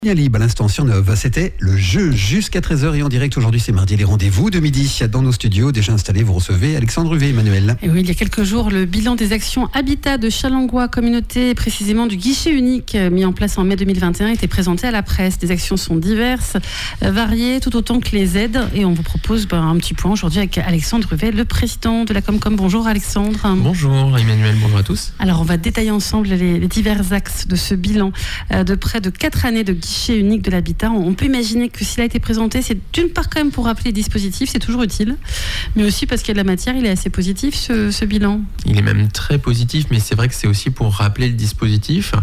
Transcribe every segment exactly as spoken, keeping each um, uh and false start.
Bien libre à l'instant sur Nov, c'était le jeu jusqu'à treize heures et en direct aujourd'hui c'est mardi, les rendez-vous de midi dans nos studios déjà installés, vous recevez Alexandre Huvet, Emmanuel. Et oui, il y a quelques jours, le bilan des actions Habitat de Challengois Communauté, précisément du guichet unique mis en place en mai deux mille vingt et un, était présenté à la presse. Des actions sont diverses, variées, tout autant que les aides et on vous propose ben, un petit point aujourd'hui avec Alexandre Huvet, le président de la Comcom. Bonjour Alexandre. Bonjour Emmanuel, bonjour à tous. Alors on va détailler ensemble les, les divers axes de ce bilan euh, de près de quatre années de guichet guichet unique de l'habitat. On peut imaginer que s'il a été présenté, c'est d'une part quand même pour rappeler les dispositifs, c'est toujours utile, mais aussi parce qu'il y a de la matière, il est assez positif ce, ce bilan. Il est même très positif, mais c'est vrai que c'est aussi pour rappeler le dispositif,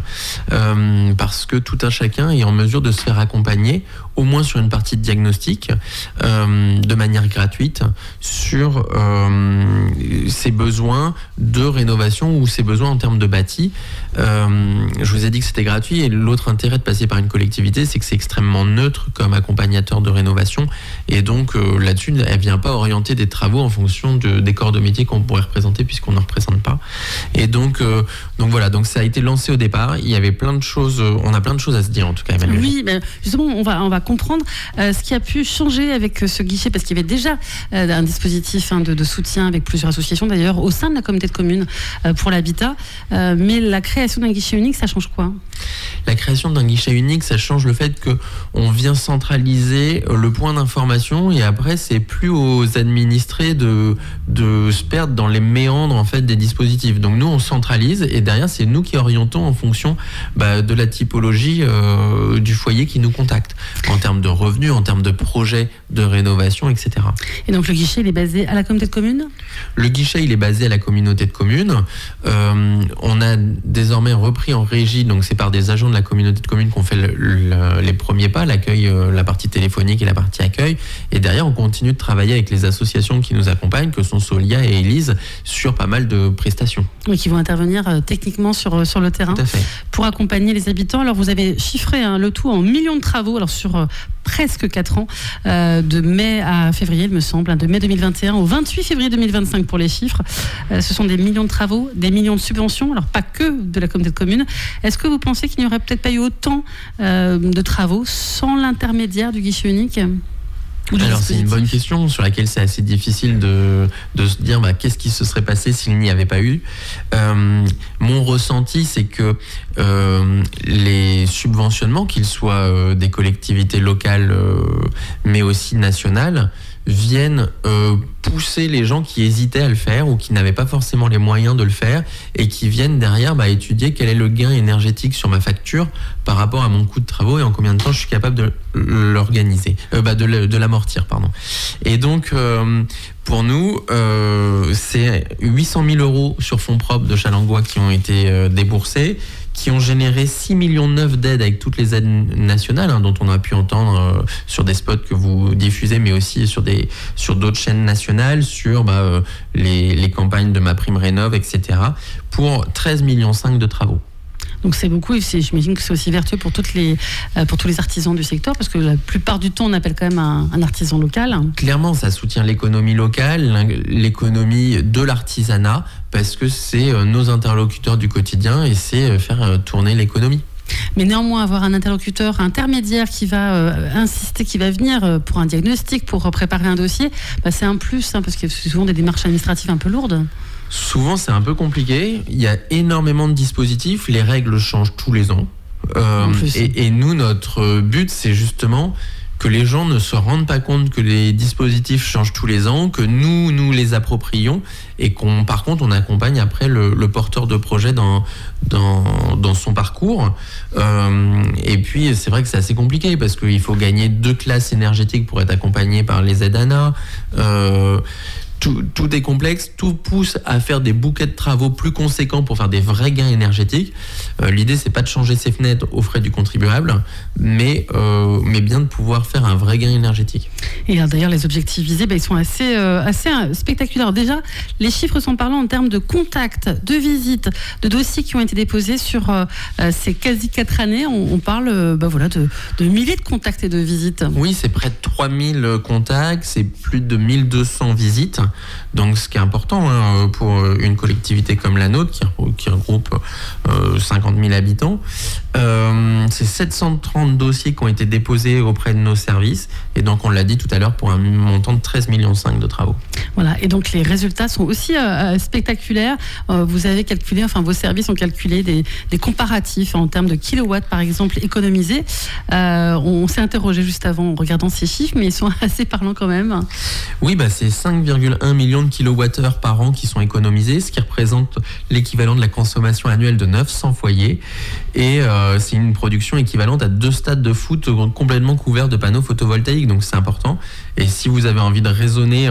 euh, parce que tout un chacun est en mesure de se faire accompagner, au moins sur une partie de diagnostic, euh, de manière gratuite, sur euh, ses besoins de rénovation ou ses besoins en termes de bâti. Euh, je vous ai dit que c'était gratuit, et l'autre intérêt de passer par une collectivité, c'est que c'est extrêmement neutre comme accompagnateur de rénovation, et donc euh, là-dessus, elle ne vient pas orienter des travaux en fonction de, des corps de métier qu'on pourrait représenter, puisqu'on ne représente pas. Et donc, euh, donc voilà, donc ça a été lancé au départ, il y avait plein de choses, on a plein de choses à se dire en tout cas, Emmanuel. Oui, ben justement, on va, on va comprendre euh, ce qui a pu changer avec ce guichet, parce qu'il y avait déjà euh, un dispositif hein, de, de soutien avec plusieurs associations d'ailleurs au sein de la communauté de communes euh, pour l'habitat, euh, mais la création d'un guichet unique, ça change quoi ? La création d'un guichet unique, ça change le fait qu'on vient centraliser le point d'information, et après c'est plus aux administrés de, de se perdre dans les méandres en fait des dispositifs. Donc nous on centralise, et derrière c'est nous qui orientons en fonction bah, de la typologie euh, du foyer qui nous contacte, en termes de revenus, en termes de projets de rénovation, et cetera. Et donc le guichet il est basé à la communauté de communes ? Le guichet il est basé à la communauté de communes. Euh, on a désormais repris en régie, donc c'est par des agents de la communauté de communes qu'on fait le, le, les premiers pas, l'accueil, euh, la partie téléphonique et la partie accueil. Et derrière, on continue de travailler avec les associations qui nous accompagnent, que sont Solia et Élise, sur pas mal de prestations. Oui, qui vont intervenir euh, techniquement sur, sur le terrain. Tout à fait. Pour accompagner les habitants. Alors vous avez chiffré hein, le tout en millions de travaux, alors sur euh, presque quatre ans, euh, de mai à février, il me semble, hein, de mai deux mille vingt et un au vingt-huit février deux mille vingt-cinq pour les chiffres. Euh, ce sont des millions de travaux, des millions de subventions, alors pas que de la communauté de communes. Est-ce que vous pensez qu'il n'y aurait peut-être pas eu autant euh, de travaux sans l'intermédiaire du guichet unique ? Alors c'est une bonne question sur laquelle c'est assez difficile de, de se dire bah, qu'est-ce qui se serait passé s'il n'y avait pas eu. Euh, mon ressenti, c'est que euh, les subventionnements, qu'ils soient euh, des collectivités locales euh, mais aussi nationales, viennent euh, pousser les gens qui hésitaient à le faire ou qui n'avaient pas forcément les moyens de le faire, et qui viennent derrière bah, étudier quel est le gain énergétique sur ma facture par rapport à mon coût de travaux et en combien de temps je suis capable de l'organiser, euh, bah, de, de l'amortir, pardon. Et donc euh, pour nous, euh, c'est huit cent mille euros sur fonds propres de Challengois qui ont été euh, déboursés, qui ont généré six millions neuf d'aides avec toutes les aides nationales, hein, dont on a pu entendre euh, sur des spots que vous diffusez, mais aussi sur, des, sur d'autres chaînes nationales, sur bah, euh, les, les campagnes de Ma Prime Rénov', et cetera, pour treize virgule cinq millions de travaux. Donc c'est beaucoup, et c'est, j'imagine que c'est aussi vertueux pour, toutes les, euh, pour tous les artisans du secteur, parce que la plupart du temps, on appelle quand même un, un artisan local. Clairement, ça soutient l'économie locale, l'économie de l'artisanat, parce que c'est euh, nos interlocuteurs du quotidien, et c'est euh, faire euh, tourner l'économie. Mais néanmoins, avoir un interlocuteur intermédiaire qui va euh, insister, qui va venir euh, pour un diagnostic, pour euh, préparer un dossier, bah, c'est un plus, hein, parce que c'est souvent des démarches administratives un peu lourdes. Souvent, c'est un peu compliqué. Il y a énormément de dispositifs. Les règles changent tous les ans. Euh, et, et nous, notre but, c'est justement que les gens ne se rendent pas compte que les dispositifs changent tous les ans, que nous, nous les approprions, et qu'on, par contre, on accompagne après le, le porteur de projet dans, dans, dans son parcours. Euh, et puis, c'est vrai que c'est assez compliqué, parce qu'il faut gagner deux classes énergétiques pour être accompagné par les aides A N A. Euh, Tout, tout est complexe, tout pousse à faire des bouquets de travaux plus conséquents pour faire des vrais gains énergétiques. Euh, l'idée, c'est pas de changer ses fenêtres aux frais du contribuable, mais, euh, mais bien de pouvoir faire un vrai gain énergétique. Et d'ailleurs, les objectifs visés, bah, ils sont assez, euh, assez spectaculaires. Déjà, les chiffres sont parlants en termes de contacts, de visites, de dossiers qui ont été déposés sur euh, ces quasi quatre années. On, on parle euh, bah, voilà, de, de milliers de contacts et de visites. Oui, c'est près de trois mille contacts, c'est plus de mille deux cents visites. Donc ce qui est important hein, pour une collectivité comme la nôtre, qui, qui regroupe euh, cinquante mille habitants, euh, c'est sept cent trente dossiers qui ont été déposés auprès de nos services, et donc on l'a dit tout à l'heure, pour un montant de treize virgule cinq millions de travaux. Voilà, et donc les résultats sont aussi euh, spectaculaires. Euh, vous avez calculé, enfin vos services ont calculé des, des comparatifs en termes de kilowatts, par exemple, économisés. Euh, on, on s'est interrogé juste avant en regardant ces chiffres, mais ils sont assez parlants quand même. Oui, bah c'est cinq virgule un millions de kilowattheures par an qui sont économisés, ce qui représente l'équivalent de la consommation annuelle de neuf cents foyers. Et euh, c'est une production équivalente à deux stades de foot complètement couverts de panneaux photovoltaïques, donc c'est important. Et si vous avez envie de raisonner en,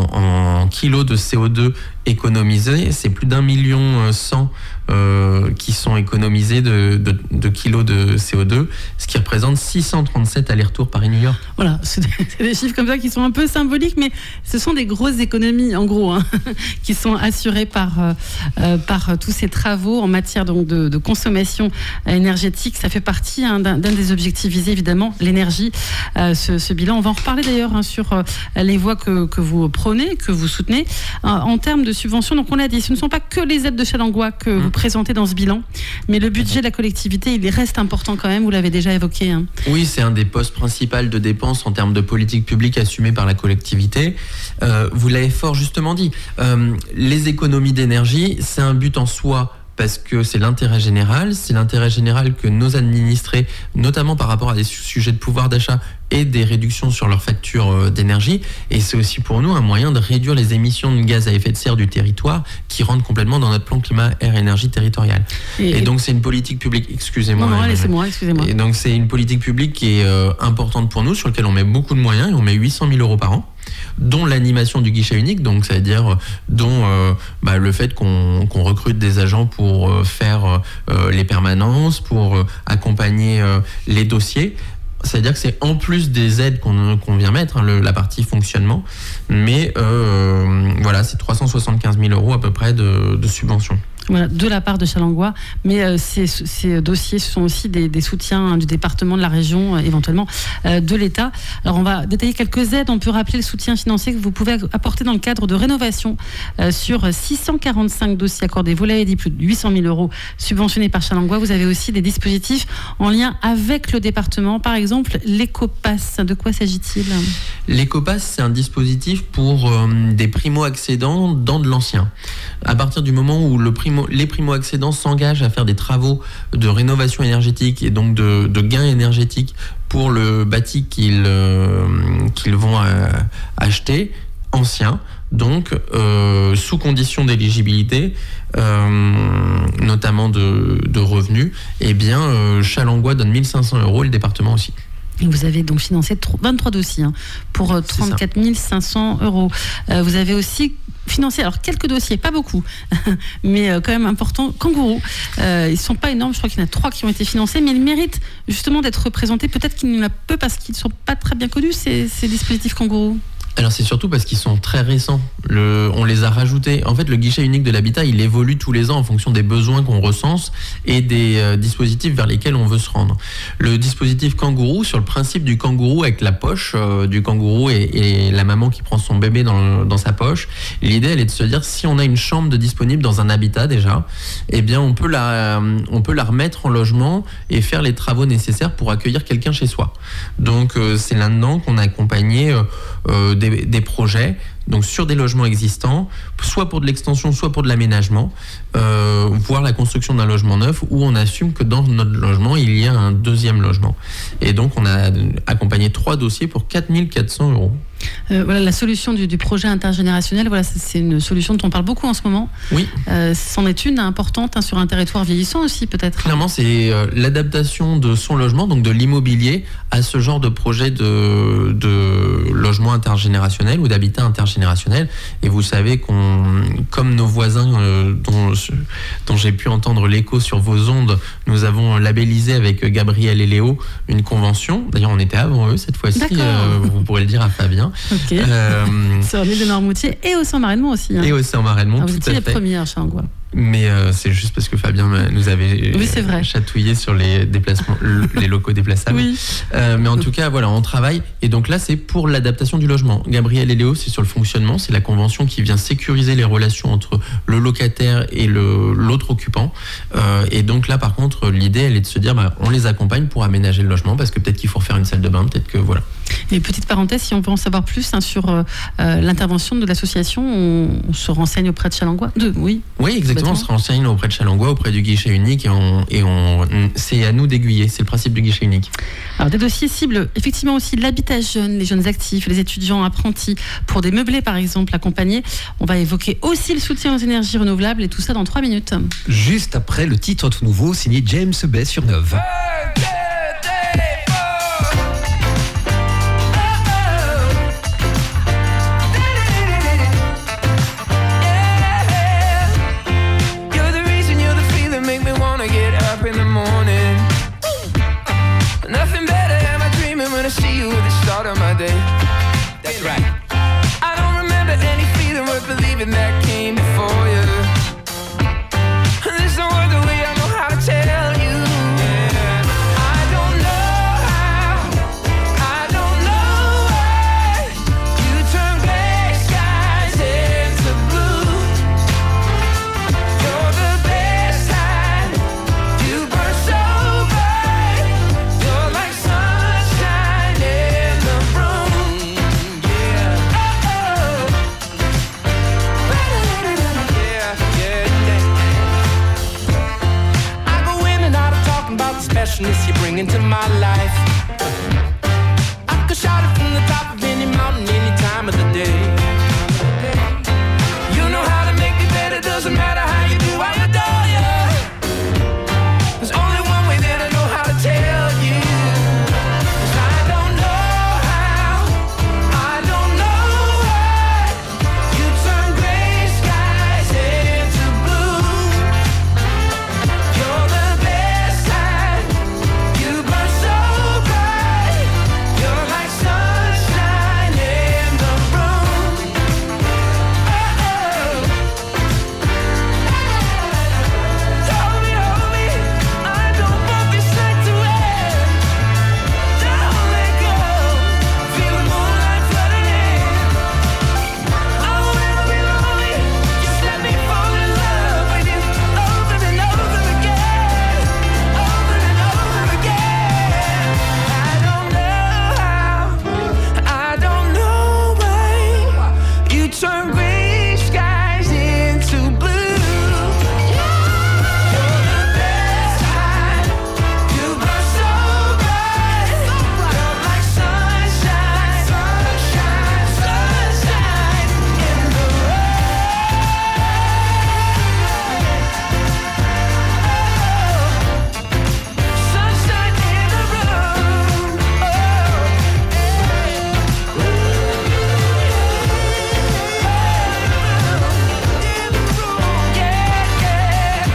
en kilos de C O deux économisés, c'est plus d'un million cent euh, qui sont économisés de, de, de kilos de C O deux, ce qui représente six cent trente-sept allers-retours Paris-New York. Voilà, c'est des, c'est des chiffres comme ça qui sont un peu symboliques, mais ce sont des grosses économies, en gros, hein, qui sont assurées par, euh, par tous ces travaux en matière donc, de, de consommation énergétique. Ça fait partie hein, d'un, d'un des objectifs visés, évidemment, l'énergie. Euh, ce, ce bilan, on va en reparler d'ailleurs hein, sur euh, les voies que, que vous prenez, que vous soutenez. Euh, en termes de subventions, donc on l'a dit, ce ne sont pas que les aides de Challengois que mmh. vous présentez dans ce bilan, mais le budget de la collectivité, il reste important quand même, vous l'avez déjà évoqué. Hein. Oui, c'est un des postes principaux de dépenses en termes de politique publique assumée par la collectivité. Euh, vous l'avez fort justement dit, euh, les économies d'énergie, c'est un but en soi, parce que c'est l'intérêt général, c'est l'intérêt général que nos administrés, notamment par rapport à des sujets de pouvoir d'achat, aient des réductions sur leurs factures d'énergie. Et c'est aussi pour nous un moyen de réduire les émissions de gaz à effet de serre du territoire qui rentrent complètement dans notre plan climat, air, énergie territorial. Et, et donc c'est une politique publique, excusez-moi. Non, non, laissez-moi, excusez-moi. Et donc c'est une politique publique qui est euh, importante pour nous, sur laquelle on met beaucoup de moyens, et on met huit cent mille euros par an, dont l'animation du guichet unique, donc ça veut dire dont euh, bah, le fait qu'on, qu'on recrute des agents pour euh, faire euh, les permanences, pour euh, accompagner euh, les dossiers. C'est-à-dire que c'est en plus des aides qu'on, qu'on vient mettre, hein, le, la partie fonctionnement, mais euh, voilà, c'est trois cent soixante-quinze mille euros à peu près de, de subventions. Voilà, de la part de Challengois, mais euh, ces, ces dossiers ce sont aussi des, des soutiens hein, du département, de la région, euh, éventuellement euh, de l'État. Alors on va détailler quelques aides. On peut rappeler le soutien financier que vous pouvez apporter dans le cadre de rénovation euh, sur six cent quarante-cinq dossiers accordés. Vous l'avez dit, plus de huit cent mille euros subventionnés par Challengois. Vous avez aussi des dispositifs en lien avec le département, par exemple l'écopass. De quoi s'agit-il ? L'écopass, c'est un dispositif pour euh, des primo-accédants dans de l'ancien. À partir du moment où le primo les primo-accédants s'engagent à faire des travaux de rénovation énergétique et donc de, de gains énergétiques pour le bâti qu'ils, euh, qu'ils vont euh, acheter, ancien, donc euh, sous condition d'éligibilité, euh, notamment de, de revenus, eh bien euh, Challengois donne mille cinq cents euros, et le département aussi. Et vous avez donc financé vingt-trois dossiers hein, pour trente-quatre mille cinq cents euros. Euh, vous avez aussi financé, alors quelques dossiers, pas beaucoup, mais euh, quand même important. Kangourou, euh, ils ne sont pas énormes, je crois qu'il y en a trois qui ont été financés, mais ils méritent justement d'être représentés. Peut-être qu'il y en a peu parce qu'ils ne sont pas très bien connus, ces, ces dispositifs Kangourou. Alors c'est surtout parce qu'ils sont très récents. Le, on les a rajoutés. En fait, le guichet unique de l'habitat, il évolue tous les ans en fonction des besoins qu'on recense et des euh, dispositifs vers lesquels on veut se rendre. Le dispositif Kangourou, sur le principe du kangourou avec la poche euh, du kangourou et, et la maman qui prend son bébé dans, dans sa poche, l'idée, elle est de se dire, si on a une chambre de disponible dans un habitat déjà, eh bien on peut la, on peut la remettre en logement et faire les travaux nécessaires pour accueillir quelqu'un chez soi. Donc euh, c'est là-dedans qu'on a accompagné euh, euh, des Des, des projets donc sur des logements existants, soit pour de l'extension, soit pour de l'aménagement, euh, voire la construction d'un logement neuf où on assume que dans notre logement, il y a un deuxième logement. Et donc, on a accompagné trois dossiers pour quatre mille quatre cents euros. Euh, voilà, la solution du, du projet intergénérationnel, voilà, c'est une solution dont on parle beaucoup en ce moment. Oui. Euh, c'en est une importante hein, sur un territoire vieillissant aussi, peut-être. Clairement, c'est euh, l'adaptation de son logement, donc de l'immobilier, à ce genre de projet de, de logement intergénérationnel ou d'habitat intergénérationnel. Et vous savez qu'on, comme nos voisins euh, dont, dont j'ai pu entendre l'écho sur vos ondes, nous avons labellisé avec Gabriel et Léo une convention. D'ailleurs, on était avant eux cette fois-ci. Euh, vous pourrez le dire à Fabien. Okay. Euh, sur l'île de Noirmoutier et au Saint-Marais-de-Mont aussi. Hein. Et au Saint-Marais-de-Mont, ah, tout vous à étiez fait. les premiers à Challengois. Mais euh, c'est juste parce que Fabien nous avait oui, c'est vrai. chatouillé sur les déplacements, les locaux déplaçables. Oui. Euh, mais en tout cas, voilà, on travaille. Et donc là, c'est pour l'adaptation du logement. Gabriel et Léo, c'est sur le fonctionnement. C'est la convention qui vient sécuriser les relations entre le locataire et le, l'autre occupant. Euh, et donc là, par contre, l'idée, elle est de se dire, bah, on les accompagne pour aménager le logement parce que peut-être qu'il faut refaire une salle de bain, peut-être que voilà. Et petite parenthèse, si on veut en savoir plus hein, sur euh, l'intervention de l'association, on, on se renseigne auprès de Challengois. De, oui. Oui, exactement. On se renseigne auprès de Challengois, auprès du guichet unique, et, on, et on, c'est à nous d'aiguiller. C'est le principe du guichet unique. Alors, des dossiers cibles, effectivement aussi l'habitat jeune, les jeunes actifs, les étudiants apprentis, pour des meublés par exemple, accompagnés. On va évoquer aussi le soutien aux énergies renouvelables et tout ça dans trois minutes. Juste après le titre tout nouveau signé James Bay sur Neuve. See you at the start of my day. That's right. I don't remember any feeling worth believing that came before you. There's no other way I know how to tell you. Yeah. I don't know how, I don't know why you turn gray skies into blue. You're the best time, you burn so bright. You're like sunshine in the room, yeah. Oh, yeah, yeah, yeah. I go in and out of talking about the specialness you bring into my life. I could shout it from the top of any mountain, any time of the day. You know how to make me better, doesn't matter how you do, I adore you. There's only one way that I know how to tell you. I don't know how, I don't know why you turn gray skies into blue. You're the best time, you burn so bright. You're like sunshine in the room. Oh, hold me, hold me, I don't want this night to end. Don't let go, feel the moonlight flooding in. I won't ever be lonely, just let me fall in love with you over and over again, over and over again. I don't know how, I don't know why you turn gray skies into blue. You're the best time, you burn so bright. You're like sunshine, sunshine, sunshine in the room. Sunshine in the room. Oh, yeah, yeah.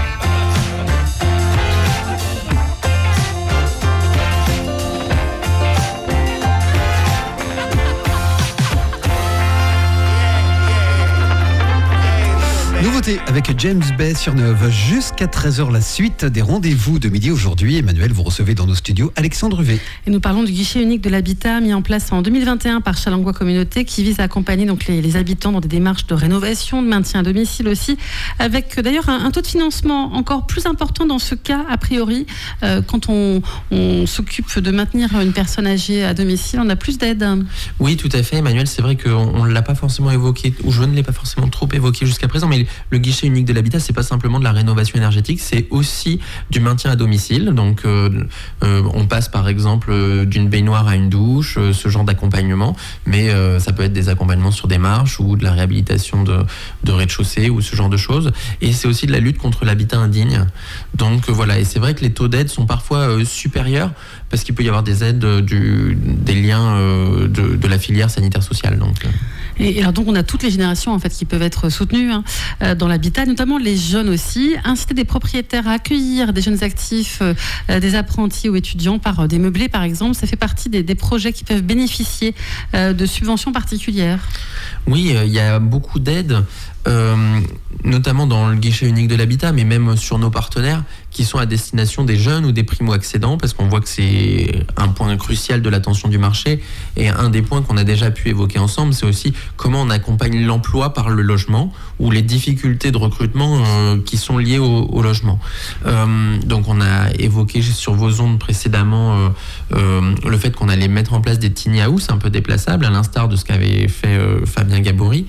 Nouveauté avec James Bay sur Neuve. Jusqu'à treize heures, la suite des rendez-vous de midi aujourd'hui. Emmanuel, vous recevez dans nos studios Alexandre Huvet. Et nous parlons du guichet unique de l'habitat mis en place en deux mille vingt et un par Challengois Communauté qui vise à accompagner donc les, les habitants dans des démarches de rénovation, de maintien à domicile aussi, avec d'ailleurs un, un taux de financement encore plus important dans ce cas a priori. Euh, quand on, on s'occupe de maintenir une personne âgée à domicile, on a plus d'aide. Oui, tout à fait, Emmanuel. C'est vrai qu'on ne l'a pas forcément évoqué, ou je ne l'ai pas forcément trop évoqué jusqu'à présent, mais le guichet unique de l'habitat, c'est pas simplement de la rénovation énergétique, c'est aussi du maintien à domicile. Donc, euh, euh, on passe par exemple d'une baignoire à une douche, euh, ce genre d'accompagnement, mais euh, ça peut être des accompagnements sur des marches ou de la réhabilitation de, de rez-de-chaussée ou ce genre de choses. Et c'est aussi de la lutte contre l'habitat indigne. Donc euh, voilà, et c'est vrai que les taux d'aide sont parfois euh, supérieurs parce qu'il peut y avoir des aides euh, du, des liens euh, de, de la filière sanitaire sociale. Donc, euh. Et alors donc on a toutes les générations en fait qui peuvent être soutenues hein, euh, dans l'habitat, notamment les jeunes aussi. Inciter des propriétaires à accueillir des jeunes actifs, euh, des apprentis ou étudiants par euh, des meublés par exemple, ça fait partie des, des projets qui peuvent bénéficier euh, de subventions particulières. Oui, il euh, y a beaucoup d'aides. euh, notamment dans le guichet unique de l'habitat, mais même sur nos partenaires qui sont à destination des jeunes ou des primo-accédants, parce qu'on voit que c'est un point crucial de l'attention du marché. Et un des points qu'on a déjà pu évoquer ensemble, c'est aussi comment on accompagne l'emploi par le logement ou les difficultés de recrutement euh, qui sont liées au, au logement. Euh, donc on a évoqué sur vos ondes précédemment euh, euh, le fait qu'on allait mettre en place des tiny house un peu déplaçables, à l'instar de ce qu'avait fait euh, Fabien Gabory.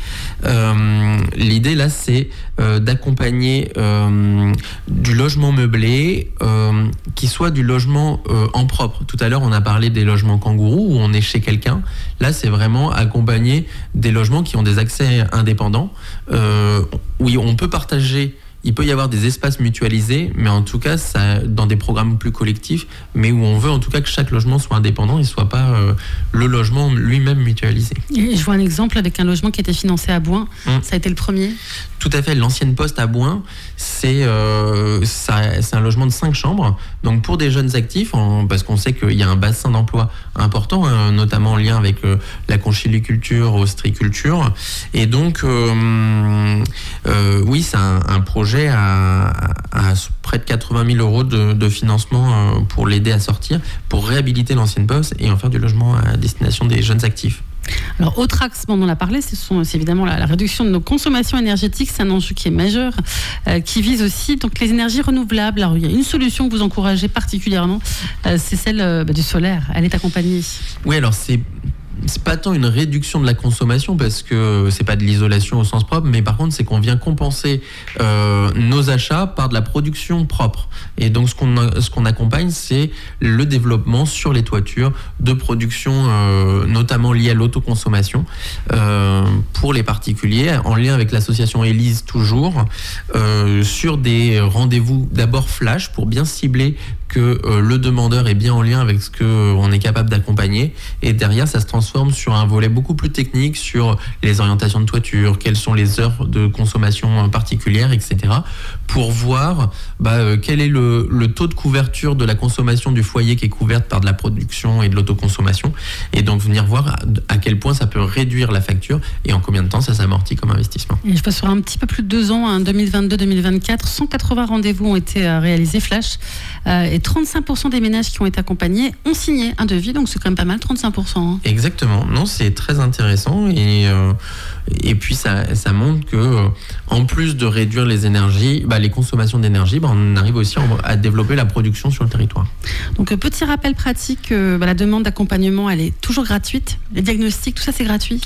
Euh, l'idée là, c'est euh, d'accompagner euh, du logement meublé euh, qui soit du logement euh, en propre. Tout à l'heure, on a parlé des logements kangourous où on est chez quelqu'un. Là, c'est vraiment accompagner des logements qui ont des accès indépendants, euh, où on peut partager. Il peut y avoir des espaces mutualisés, mais en tout cas, ça, dans des programmes plus collectifs, mais où on veut en tout cas que chaque logement soit indépendant et ne soit pas euh, le logement lui-même mutualisé. Et je vois un exemple avec un logement qui a été financé à Bouin. Hum. Ça a été le premier. Tout à fait. L'ancienne Poste à Bouin, c'est, euh, ça, c'est un logement de cinq chambres. Donc pour des jeunes actifs, en, parce qu'on sait qu'il y a un bassin d'emploi important, hein, notamment en lien avec euh, la conchiliculture, ostréiculture. Et donc, euh, euh, oui, c'est un, un projet À, à, à près de quatre-vingt mille euros de, de financement pour l'aider à sortir, pour réhabiliter l'ancienne poste et en faire du logement à destination des jeunes actifs. Alors, autre axe dont on a parlé, ce sont, c'est évidemment la, la réduction de nos consommations énergétiques. C'est un enjeu qui est majeur, euh, qui vise aussi donc, les énergies renouvelables. Alors, il y a une solution que vous encouragez particulièrement, euh, c'est celle euh, bah, du solaire. Elle est accompagnée. Oui, alors c'est c'est pas tant une réduction de la consommation parce que c'est pas de l'isolation au sens propre, mais par contre c'est qu'on vient compenser euh, nos achats par de la production propre. Et donc ce qu'on ce qu'on accompagne, c'est le développement sur les toitures de production, euh, notamment liée à l'autoconsommation euh, pour les particuliers, en lien avec l'association Élise toujours, euh, sur des rendez-vous d'abord flash pour bien cibler que euh, le demandeur est bien en lien avec ce qu'on est capable d'accompagner, et derrière ça se transforme sur un volet beaucoup plus technique sur les orientations de toiture, quelles sont les heures de consommation particulières, et cetera, pour voir bah, euh, quel est le, le taux de couverture de la consommation du foyer qui est couverte par de la production et de l'autoconsommation, et donc venir voir à, à quel point ça peut réduire la facture et en combien de temps ça s'amortit comme investissement. Et je passe sur un petit peu plus de deux ans, hein, deux mille vingt-deux deux mille vingt-quatre, cent quatre-vingts rendez-vous ont été euh, réalisés flash, euh, et trente-cinq pour cent des ménages qui ont été accompagnés ont signé un devis, donc c'est quand même pas mal, trente-cinq pour cent. Hein. Exactement, non, c'est très intéressant, et, euh, et puis ça, ça montre que euh, en plus de réduire les énergies, bah, les consommations d'énergie, bah, on arrive aussi à développer la production sur le territoire. Donc euh, petit rappel pratique, euh, bah, la demande d'accompagnement elle est toujours gratuite, les diagnostics, tout ça c'est gratuit.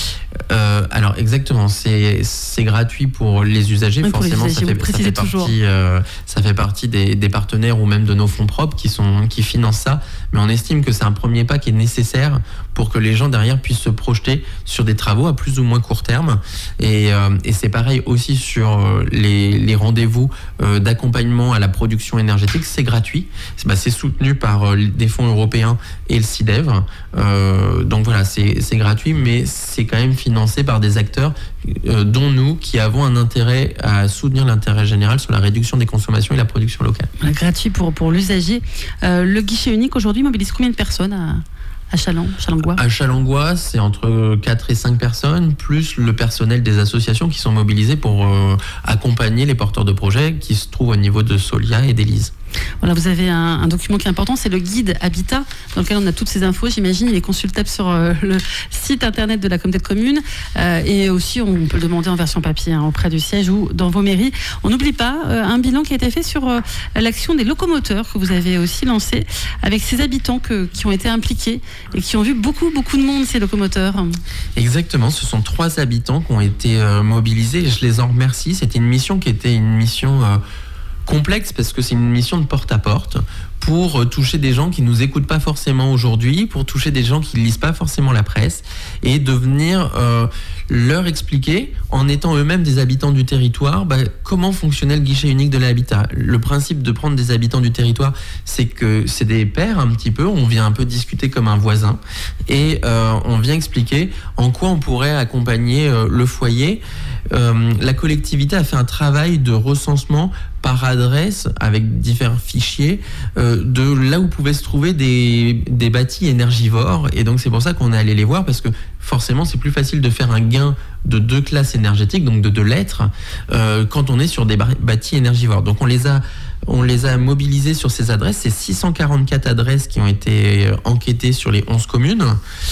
Euh, alors exactement, c'est, c'est gratuit pour les usagers, oui, pour forcément les usagers, ça, fait, ça, fait partie, euh, ça fait partie des, des partenaires ou même de nos fonds propres qui, sont, qui financent ça, mais on estime que c'est un premier pas qui est nécessaire pour que les gens derrière puissent se projeter sur des travaux à plus ou moins court terme, et, euh, et c'est pareil aussi sur les, les rendez-vous euh, d'accompagnement à la production énergétique, c'est gratuit, c'est, bah, c'est soutenu par euh, des fonds européens et le CIDEV, euh, donc voilà, c'est, c'est gratuit, mais c'est quand même financé par des acteurs euh, dont nous, qui avons un intérêt à soutenir l'intérêt général sur la réduction des consommations et la production locale. Voilà, gratuit pour, pour l'usager. Euh, le guichet unique aujourd'hui mobilise combien de personnes à, à Challans, Challangois ? À Challangois, c'est entre quatre et cinq personnes, plus le personnel des associations qui sont mobilisés pour euh, accompagner les porteurs de projets qui se trouvent au niveau de Solia et d'Élise. Voilà, vous avez un, un document qui est important, c'est le guide Habitat, dans lequel on a toutes ces infos, j'imagine. Il est consultable sur euh, le site internet de la communauté de communes, euh, et aussi on peut le demander en version papier, hein, auprès du siège ou dans vos mairies. On n'oublie pas euh, un bilan qui a été fait sur euh, l'action des locomoteurs que vous avez aussi lancé, avec ces habitants que, qui ont été impliqués et qui ont vu beaucoup, beaucoup de monde, ces locomoteurs. Exactement, ce sont trois habitants qui ont été euh, mobilisés, et je les en remercie. C'était une mission qui était une mission... Euh, complexe, parce que c'est une mission de porte-à-porte pour toucher des gens qui nous écoutent pas forcément aujourd'hui, pour toucher des gens qui lisent pas forcément la presse, et de venir euh, leur expliquer, en étant eux-mêmes des habitants du territoire, bah, comment fonctionnait le guichet unique de l'habitat. Le principe de prendre des habitants du territoire, c'est que c'est des pairs un petit peu, on vient un peu discuter comme un voisin, et euh, on vient expliquer en quoi on pourrait accompagner euh, le foyer. Euh, la collectivité a fait un travail de recensement par adresse, avec différents fichiers, euh, de là où pouvaient se trouver des, des bâtis énergivores. Et donc c'est pour ça qu'on est allé les voir, parce que forcément c'est plus facile de faire un gain de deux classes énergétiques, donc de deux lettres, euh, quand on est sur des bâtis énergivores. Donc on les a On les a mobilisés sur ces adresses. C'est six cent quarante-quatre adresses qui ont été enquêtées sur les onze communes.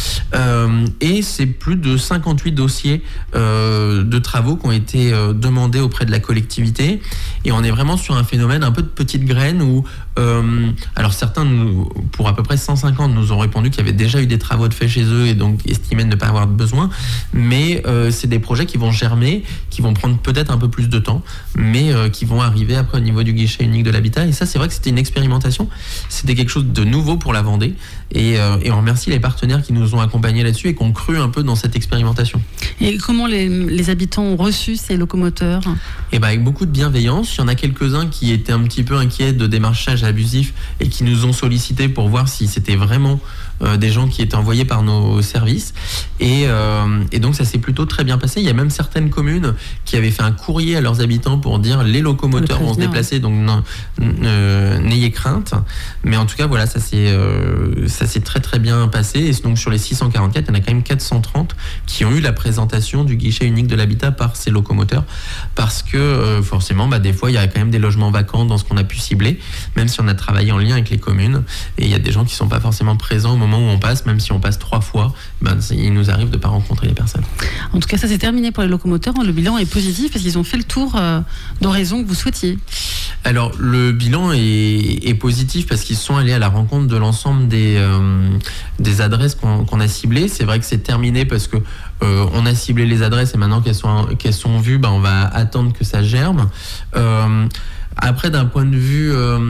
Euh, et c'est plus de cinquante-huit dossiers euh, de travaux qui ont été euh, demandés auprès de la collectivité. Et on est vraiment sur un phénomène un peu de petite graine où, euh, alors certains, nous, pour à peu près cent cinquante, nous ont répondu qu'il y avait déjà eu des travaux de fait chez eux et donc estimaient ne pas avoir de besoin. Mais euh, c'est des projets qui vont germer, qui vont prendre peut-être un peu plus de temps, mais euh, qui vont arriver après au niveau du guichet unique de l'habitat. Et ça, c'est vrai que c'était une expérimentation, c'était quelque chose de nouveau pour la Vendée, et, euh, et on remercie les partenaires qui nous ont accompagnés là-dessus et qui ont cru un peu dans cette expérimentation. Et comment les, les habitants ont reçu ces locomoteurs ? Et ben avec beaucoup de bienveillance. Il y en a quelques-uns qui étaient un petit peu inquiets de démarchage abusif et qui nous ont sollicité pour voir si c'était vraiment euh, des gens qui étaient envoyés par nos services, et, euh, et donc ça s'est plutôt très bien passé. Il y a même certaines communes qui avaient fait un courrier à leurs habitants pour dire les locomoteurs vont se déplacer, donc non, euh, n'ayez crainte. Mais en tout cas voilà, ça s'est euh, ça s'est très très bien passé. Et donc sur les six cent quarante-quatre, il y en a quand même quatre cent trente qui ont eu la présentation du guichet unique de l'habitat par ces locomoteurs, parce que euh, forcément bah, des fois il y a quand même des logements vacants dans ce qu'on a pu cibler, même si on a travaillé en lien avec les communes, et il y a des gens qui sont pas forcément présents au moment où on passe, même si on passe trois fois, ben, il nous arrive de pas rencontrer les personnes. En tout cas, ça c'est terminé pour les locomoteurs. Le bilan est positif parce qu'ils ont fait le tour euh, d'horizon que vous souhaitiez. Alors le bilan est, est positif parce qu'ils sont allés à la rencontre de l'ensemble des, euh, des adresses qu'on, qu'on a ciblées. C'est vrai que c'est terminé parce que euh, on a ciblé les adresses et maintenant qu'elles sont, qu'elles sont vues, ben, on va attendre que ça germe. Euh, après, d'un point de vue euh,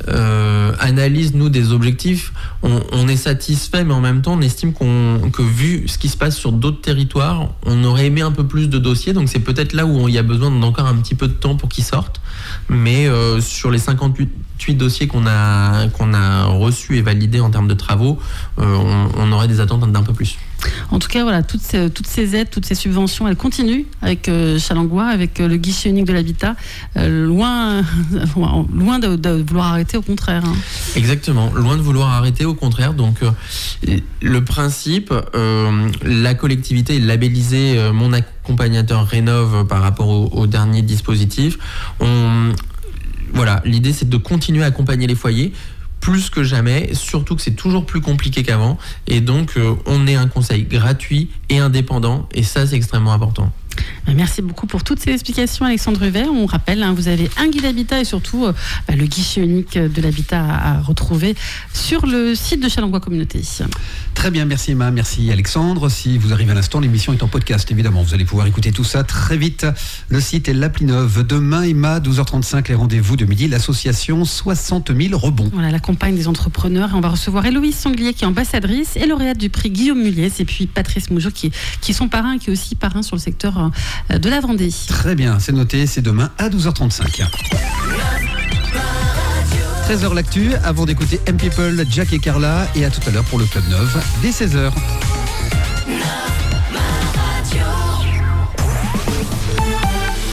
euh, analyse, nous, des objectifs, on, on est satisfait, mais en même temps, on estime qu'on, que vu ce qui se passe sur d'autres territoires, on aurait aimé un peu plus de dossiers. Donc c'est peut-être là où il y a besoin d'encore un petit peu de temps pour qu'ils sortent. Mais euh, sur les cinquante-huit dossiers qu'on a, qu'on a reçus et validés en termes de travaux, euh, on, on aurait des attentes d'un peu plus. En tout cas, voilà, toutes ces, toutes ces aides, toutes ces subventions, elles continuent avec euh, Challengois, avec euh, le guichet unique de l'habitat, euh, loin, loin de, de vouloir arrêter, au contraire. Hein. Exactement, loin de vouloir arrêter, au contraire. Donc, euh, le principe, euh, la collectivité est labellisée euh, Mon accompagnateur rénove par rapport au, au dernier dispositif. On, voilà, l'idée c'est de continuer à accompagner les foyers, plus que jamais, surtout que c'est toujours plus compliqué qu'avant, et donc euh, on est un conseil gratuit et indépendant, et ça c'est extrêmement important. Merci beaucoup pour toutes ces explications, Alexandre Huvet. On rappelle, hein, vous avez un guide habitat et surtout euh, bah, le guichet unique de l'habitat à, à retrouver sur le site de Challengois Communauté. Très bien, merci Emma, merci Alexandre. Si vous arrivez à l'instant, l'émission est en podcast, évidemment. Vous allez pouvoir écouter tout ça très vite. Le site est l'appli neuve. Demain, Emma, douze heures trente-cinq, les rendez-vous de midi, l'association soixante mille rebonds. Voilà, la campagne des entrepreneurs. Et on va recevoir Héloïse Sanglier, qui est ambassadrice et lauréate du prix Guillaume Muliez, et puis Patrice Mougeot, qui est, qui est son parrain, qui est aussi parrain sur le secteur euh, de la Vendée. Très bien, c'est noté, c'est demain à douze heures trente-cinq. treize heures l'actu, avant d'écouter M People, Jack et Carla, et à tout à l'heure pour le Club neuf, dès seize heures.